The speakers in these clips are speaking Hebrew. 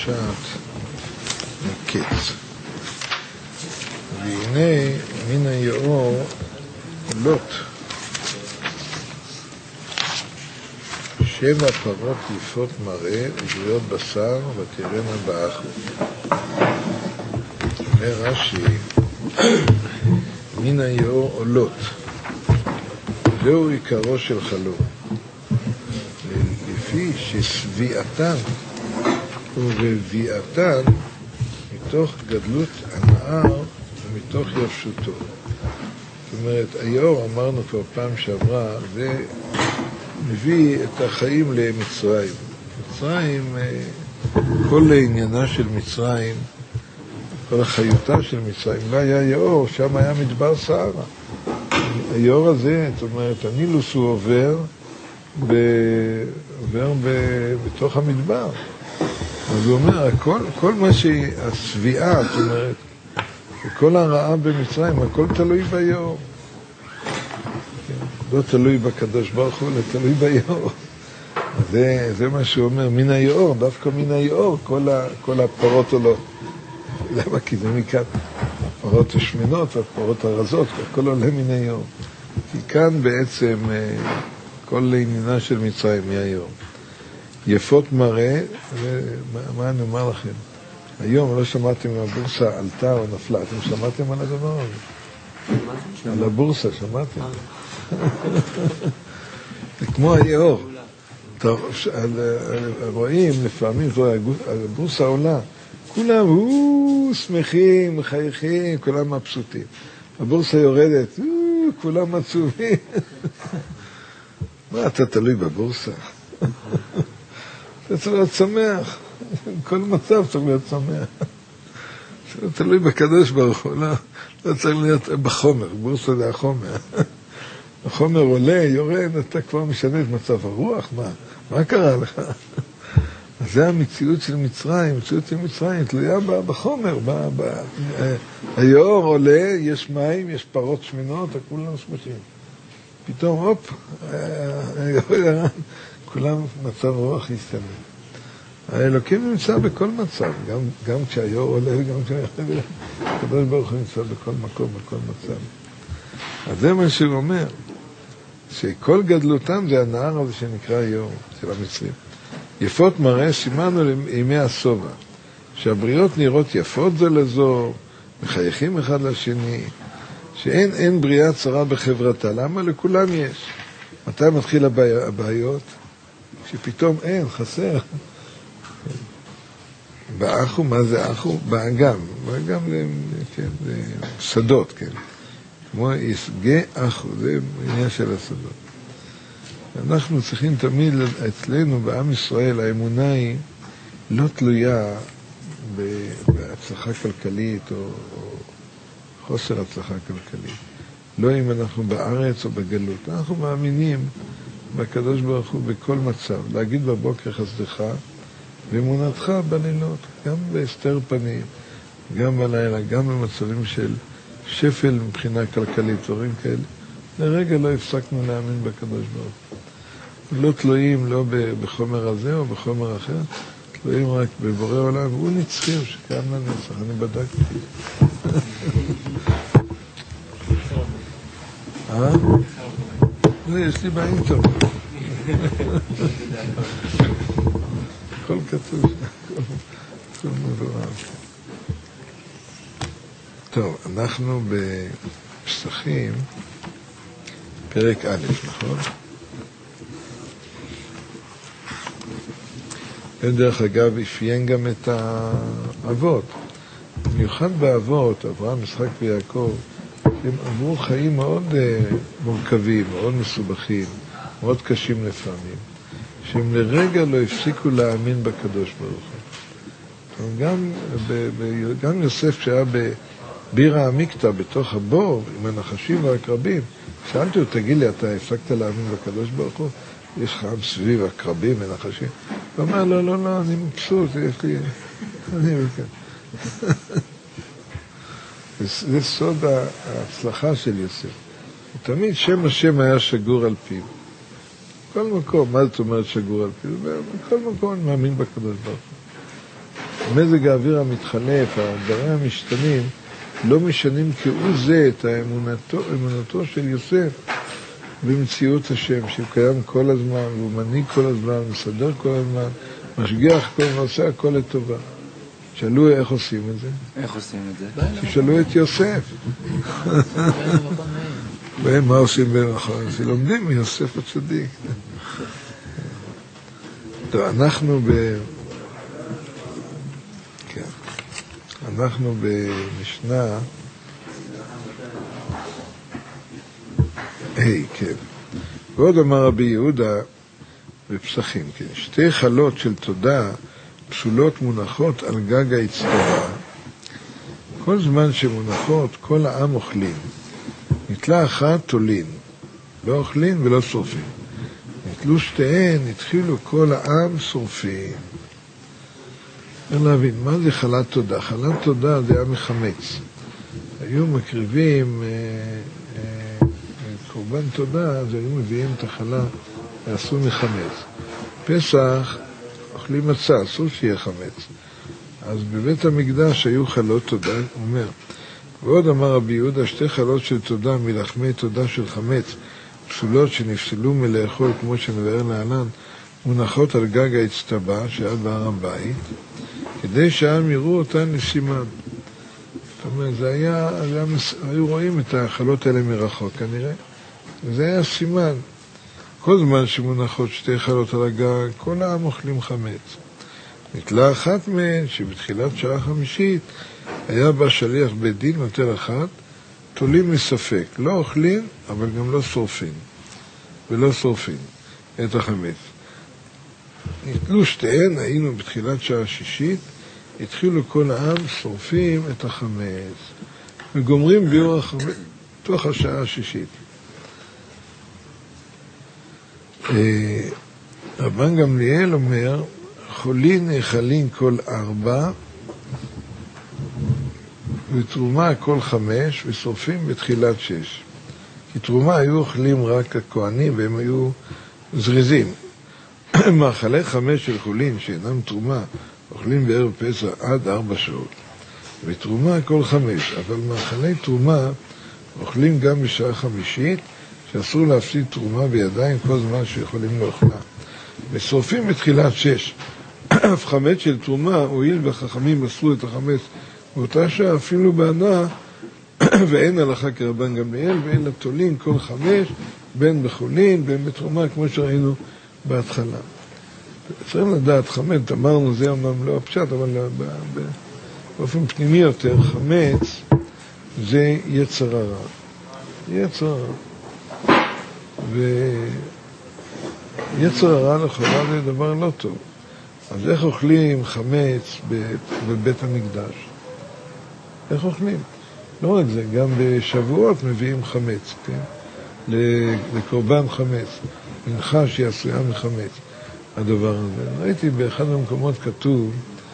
פרשת מקץ. והנה מן היאור עולות 7 פרות יפות מראה ובריאות בשר ותראינה באחו. אומר רש"י, מן היאור עולות, זהו עיקרו של חלום, לפי ששביעתן ורביעתן מתוך גדלות הנהר ומתוך יבשותו. זאת אומרת, היאור, אמרנו כבר פעם שעברה, זה מביא את החיים למצרים. מצרים, כל עניינה של מצרים, כל החיותה של מצרים, לא היה יאור, שם היה מדבר סהרה. היאור הזה, זאת אומרת, הנילוס הוא עובר בתוך המדבר. אז הוא אומר, כל מה שהסביעה, זאת אומרת, כל הרעה במצרים, הכל תלוי ביאור. לא תלוי בקדוש ברוך הוא, אלא תלוי ביאור. זה מה שהוא אומר, מן היאור, דווקא מן היאור, כל הפרות עולות. למה? כי זה מכאן, הפרות השמנות, הפרות הרזות, הכל עולה מן היאור. כי כאן בעצם כל עניינה של מצרים מהיאור. יפות מראה, מה אני אומר לכם? היום לא שמעתם אם הבורסה עלתה או נפלה, אתם שמעתם על הדבר הזה? על הבורסה, שמעתם? זה כמו היאור. רואים לפעמים, הבורסה עולה, כולם שמחים, מחייכים, כולם מבסוטים. הבורסה יורדת, כולם עצובים. מה, אתה תלוי בבורסה? אתה צריך להיות שמח. כל מצב צריך להיות שמח. תלוי בקדוש ברוך הוא, לא צריך להיות בחומר. בורסה זה החומר. החומר עולה, יורד, אתה כבר משנה את מצב הרוח. מה קרה לך? אז זה המציאות של מצרים. המציאות של מצרים תלויה בחומר. היאור עולה, יש מים, יש פרות שמנות, כולם שמחים. פתאום, הופ, כולם מצב רוח יסתנה. האלוקים נמצא בכל מצב, גם כשהיאור עולה וגם כשהיאור, הקדוש ברוך הוא נמצא בכל מקום, בכל מצב. אז זה מה שהוא אומר, שכל גדלותם זה הנהר הזה שנקרא היאור של המצרים. יפות מראה סימנו לימי הסובה, שהבריאות נראות יפות זו לזו, מחייכים אחד לשני, שאין בריאה צרה בחברתה. למה? לכולם יש. מתי מתחיל הבעיות? שפתאום אין, חסר. באחו, מה זה אחו? באגם. באגם זה שדות, כן. כמו יסגי אחו, זה עניין של השדות. אנחנו צריכים תמיד, אצלנו בעם ישראל, האמונה היא לא תלויה בהצלחה כלכלית או חוסר הצלחה כלכלית. לא אם אנחנו בארץ או בגלות. אנחנו מאמינים בקדוש ברוך הוא בכל מצב. להגיד בבוקר חסדך ואמונתך בלילות, גם בהסתר פנים, גם בלילה, גם במצבים של שפל מבחינה כלכלית, דברים כאלה. לרגע לא הפסקנו להאמין בקדוש ברוך הוא. לא תלויים לא בחומר הזה או בחומר אחר, תלויים רק בבורא עולם. הוא נצחי שקיים לנצח, אני בדקתי. יש לי באינטרנט. הכל כתוב, הכל מבואר. טוב, אנחנו בפסחים, פרק א', נכון? דרך אגב, אפיין גם את האבות. במיוחד באבות, אברהם, יצחק ויעקב, הם עברו חיים מאוד מורכבים, מאוד מסובכים, מאוד קשים לפעמים, שהם לרגע לא הפסיקו להאמין בקדוש ברוך הוא. גם יוסף שהיה בביר העמיקתא, בתוך הבור, עם הנחשים והעקרבים, שאלתי אותו, תגיד לי, אתה הפסקת להאמין בקדוש ברוך הוא? יש לך עם סביב עקרבים ונחשים? הוא אמר, לא, אני מבסוט, יש לי... זה סוד ההצלחה של יוסף. תמיד שם השם היה שגור על פיו. כל מקום, מה זאת אומרת שגור על פיו? בכל מקום אני מאמין בקדוש ברוך הוא. מזג האוויר המתחלף, הדברים המשתנים, לא משנים כהוא זה את אמונתו של יוסף במציאות השם, שהוא קיים כל הזמן, והוא מנהיג כל הזמן, מסדר כל הזמן, משגיח כל הזמן, עושה הכל לטובה. שאלו איך עושים את זה? איך עושים את זה? תשאלו את יוסף. מה עושים במכון? אז לומדים מיוסף הצדיק. טוב, אנחנו במשנה כן. ועוד אמר רבי יהודה בפסחים, כן. שתי חלות של תודה פסולות מונחות על גג האצטבה. כל זמן שמונחות, כל העם אוכלים. נטלה אחת תולין, לא אוכלים ולא שורפים. נטלו שתיהן, התחילו כל העם שורפים. צריך להבין, מה זה חלת תודה? חלת תודה זה היה מחמץ. היו מקריבים קורבן תודה, אז היו מביאים את החלה, ועשו מחמץ. פסח, אוכלים מצה, אסור שיהיה חמץ. אז בבית המקדש היו חלות תודה, הוא אומר. ועוד אמר רבי יהודה, שתי חלות של תודה מלחמי תודה של חמץ, פסולות שנפסלו מלאכול כמו שנבאר להלן, מונחות על גג האצטבה שעד בהר הבית, כדי שהעם יראו אותן לסימן. זאת אומרת, היו רואים את החלות האלה מרחוק כנראה, וזה היה סימן. כל זמן שמונחות שתי חלות על הגג, כל העם אוכלים חמץ. נטלה אחת מהן, שבתחילת שעה חמישית, היה בה שליח בית דין נוטל אחת, תולים מספק. לא אוכלים, אבל גם לא שורפים. ולא שורפים את החמץ. נטלו שתיהן, היינו בתחילת שעה שישית, התחילו כל העם, שורפים את החמץ. וגומרים ביור החמץ, תוך השעה השישית. רבן גמליאל אומר, חולין נאכלין כל 4, ותרומה כל 5, ושורפים בתחילת 6. כי תרומה היו אוכלים רק הכהנים, והם היו זריזים. מאכלי 5 של חולין, שאינם תרומה, אוכלים בערב פסח עד 4 שעות. ותרומה כל 5, אבל מאכלי תרומה אוכלים גם בשעה חמישית, שאסור להפסיד תרומה בידיים כל זמן שיכולים לאוכלה. ושורפים בתחילת 6. אף חמץ של תרומה, הואיל והחכמים אסרו את החמץ באותה שעה, אפילו בהנאה, ואין הלכה כרבן גמליאל, ואין לתולין כל 5, בין בחולין, בין בתרומה, כמו שראינו בהתחלה. צריך לדעת, חמץ, אמרנו, זה אמנם לא הפשט, אבל באופן פנימי יותר, חמץ זה יצר הרע. יצר הרע. ויצר הרע לכאורה זה דבר לא טוב. אז איך אוכלים חמץ בבית המקדש? איך אוכלים? לא רק זה, גם בשבועות מביאים חמץ, כן? לקורבן חמץ, מנחה שהיא עשויה מחמץ, הדבר הזה. ראיתי באחד המקומות כתוב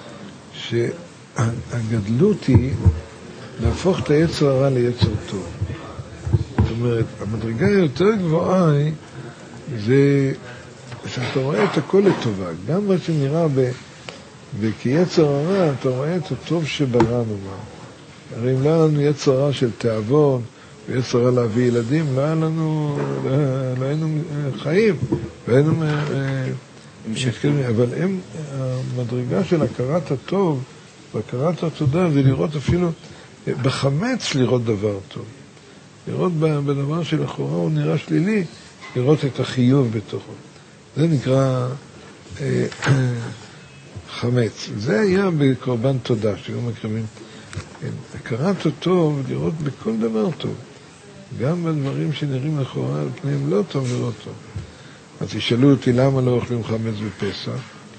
שהגדלות היא להפוך את היצר הרע ליצר טוב. זאת אומרת, המדרגה היותר גבוהה היא זה שאתה רואה את הכל לטובה, גם מה שנראה וכיצר הרע, אתה רואה את הטוב שבראנו. הרי אם לא היה לנו יצר הרע של תאבון, ויצר הרע להביא ילדים, לא היינו חיים, והיינו משתכלים. אבל המדרגה של הכרת הטוב, והכרת התודה, זה לראות אפילו, בחמץ לראות דבר טוב. לראות בדבר שלכאורה הוא נראה שלילי, לראות את החיוב בתוכו. זה נקרא חמץ. זה היה בקורבן תודה, שהיו מקרבים. הכרת הטוב, לראות בכל דבר טוב. גם בדברים שנראים לכאורה על פניהם לא טוב, לראות טוב. אז תשאלו אותי למה לא אוכלים חמץ בפסח?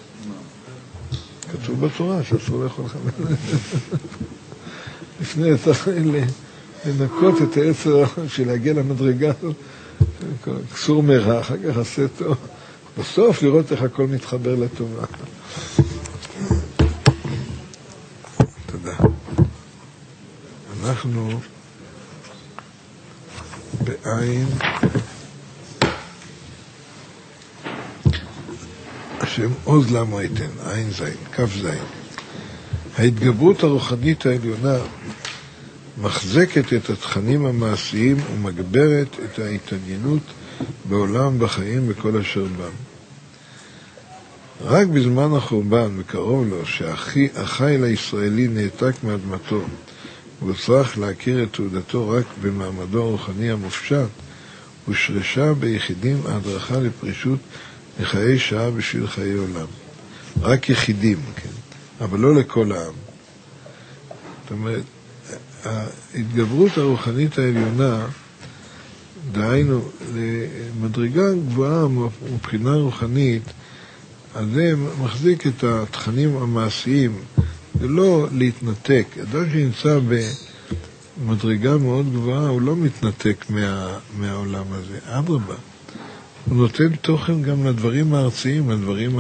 כתוב בתורה שאסור לאכול חמץ. לפני לנקות את היצר של להגיע למדרגה הזאת, כסור מרע, אחר כך עשה טוב. בסוף לראות איך הכל מתחבר לטובה. תודה. אנחנו בעין השם עוז למה ייתן, עין זין, כף זין. ההתגברות הרוחנית העליונה מחזקת את התכנים המעשיים ומגברת את ההתעניינות בעולם בחיים בכל אשר בם. רק בזמן החורבן וקרוב לו שהחיל הישראלי נעתק מאדמתו וצריך להכיר את תעודתו רק במעמדו הרוחני המופשט, ושרשה ביחידים ההדרכה לפרישות מחיי שעה בשביל חיי עולם. רק יחידים, כן? אבל לא לכל העם. זאת אומרת, ההתגברות הרוחנית העליונה, דהיינו, למדרגה גבוהה מבחינה רוחנית, אז זה מחזיק את התכנים המעשיים, זה לא להתנתק. אדם שנמצא במדרגה מאוד גבוהה, הוא לא מתנתק מהעולם הזה, אדרבה. הוא נותן תוכן גם לדברים הארציים, לדברים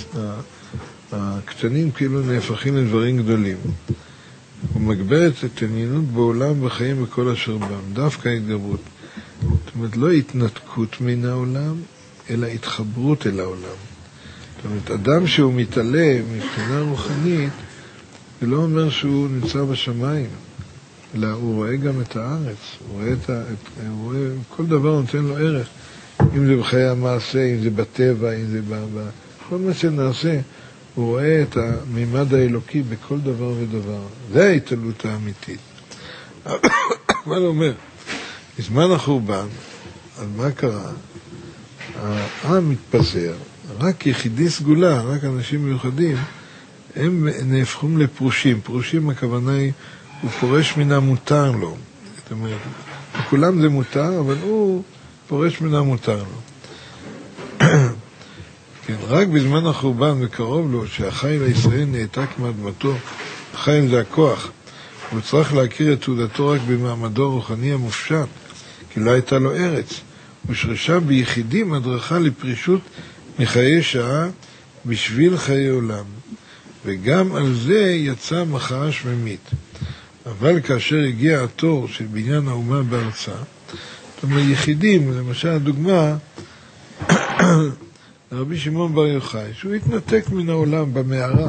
הקטנים כאילו נהפכים לדברים גדולים. הוא מגבר את התעניינות בעולם בחיים בכל אשר בם, דווקא התגברות. זאת אומרת, לא התנתקות מן העולם, אלא התחברות אל העולם. זאת אומרת, אדם שהוא מתעלה מבחינה רוחנית, זה לא אומר שהוא נמצא בשמיים, אלא הוא רואה גם את הארץ, הוא רואה כל דבר נותן לו ערך, אם זה בחיי המעשה, אם זה בטבע, אם זה כל מה שנעשה, הוא רואה את המימד האלוקי בכל דבר ודבר. זה ההתעלות האמיתית. מה הוא אומר? בזמן החורבן, אז מה קרה? העם מתפזר, רק יחידי סגולה, רק אנשים מיוחדים, הם נהפכים לפרושים. פרושים הכוונה היא, הוא פורש מן המותר לו. זאת אומרת, לכולם זה מותר, אבל הוא פורש מן המותר לו. כן, רק בזמן החורבן וקרוב לו שהחיל הישראל נעתק מאדמתו, החיל זה הכוח, הוא צריך להכיר את תעודתו רק במעמדו הרוחני המופשט, כי לא הייתה לו ארץ. הוא שרשה ביחידים הדרכה לפרישות מחיי שעה בשביל חיי עולם, וגם על זה יצא מחאה שממית. אבל כאשר הגיע התור של בניין האומה בארצה, זאת אומרת יחידים, למשל הדוגמה, רבי שמעון בר יוחאי, שהוא התנתק מן העולם במערה,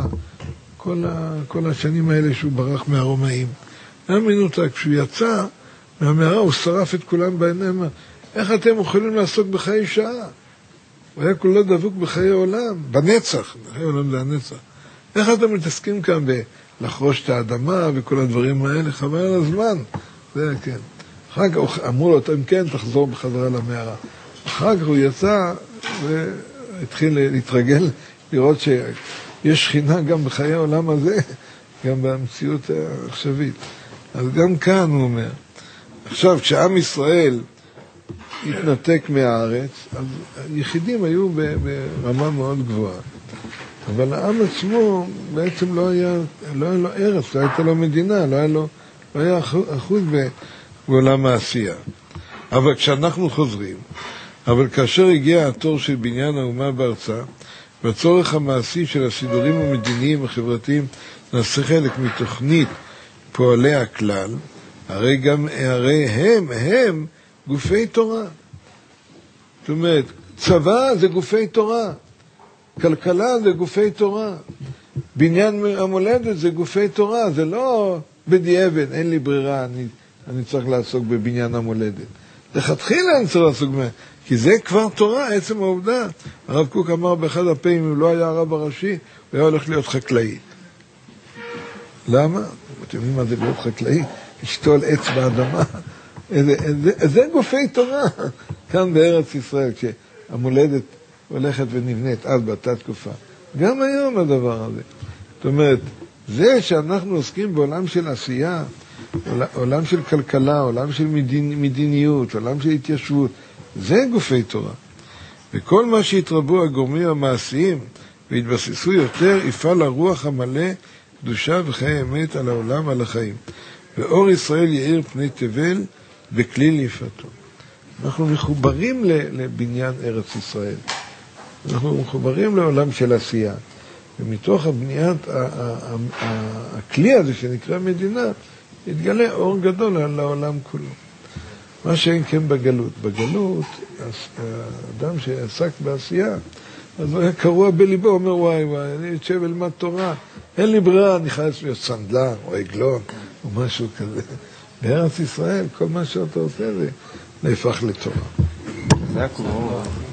כל השנים האלה שהוא ברח מהרומאים. היה מנותק, כשהוא יצא מהמערה, הוא שרף את כולם בעיניים. איך אתם יכולים לעסוק בחיי שעה? הוא היה כולו דבוק בחיי עולם, בנצח, בחיי עולם זה הנצח. איך אתם מתעסקים כאן לחרוש את האדמה וכל הדברים האלה? חבל על הזמן. זה כן. אחר כך אמרו לו, אם כן, תחזור בחזרה למערה. אחר כך הוא יצא והתחיל להתרגל, לראות שיש שכינה גם בחיי העולם הזה, גם במציאות העכשווית. אז גם כאן הוא אומר, עכשיו כשעם ישראל התנתק מהארץ, אז היחידים היו ברמה מאוד גבוהה. אבל העם עצמו בעצם לא היה לו ארץ, לא הייתה לו מדינה, לא היה אחוז בעולם העשייה. אבל כשאנחנו חוזרים, אבל כאשר הגיע התור של בניין האומה בארצה, והצורך המעשי של הסידורים המדיניים החברתיים נעשה חלק מתוכנית פועלי הכלל, הרי הם גופי תורה. זאת אומרת, צבא זה גופי תורה, כלכלה זה גופי תורה, בניין המולדת זה גופי תורה, זה לא בדיעבד, אין לי ברירה, אני צריך לעסוק בבניין המולדת. לכתחילה אני צריך לעסוק בבניין, כי זה כבר תורה, עצם העובדה. הרב קוק אמר באחד הפעמים, אם לא היה הרב הראשי, הוא היה הולך להיות חקלאי. למה? אתם יודעים מה זה להיות חקלאי? לשתול עץ באדמה. זה גופי תורה. כאן בארץ ישראל, כשהמולדת הולכת ונבנית, אז באותה תקופה. גם היום הדבר הזה. זאת אומרת, זה שאנחנו עוסקים בעולם של עשייה, עולם של כלכלה, עולם של מדיניות, עולם של התיישבות, זה גופי תורה. וכל מה שהתרבו הגורמים המעשיים והתבססו יותר, יפעל הרוח המלא, קדושה וחיי אמת על העולם, על החיים. ואור ישראל יאיר פני תבל בכליל יפתו. אנחנו מחוברים לבניין ארץ ישראל. אנחנו מחוברים לעולם של עשייה. ומתוך הבניית הכלי הזה שנקרא מדינה, יתגלה אור גדול לעולם כולו. מה שאין כן בגלות. בגלות, האדם שעסק בעשייה, אז הוא היה קרוע בליבו, אומר וואי, אני אשב אלמד תורה, אין לי ברירה, אני חייב להיות סנדלר או עגלון או משהו כזה. בארץ ישראל, כל מה שאתה עושה זה נהפך לתורה. זה היה כמו...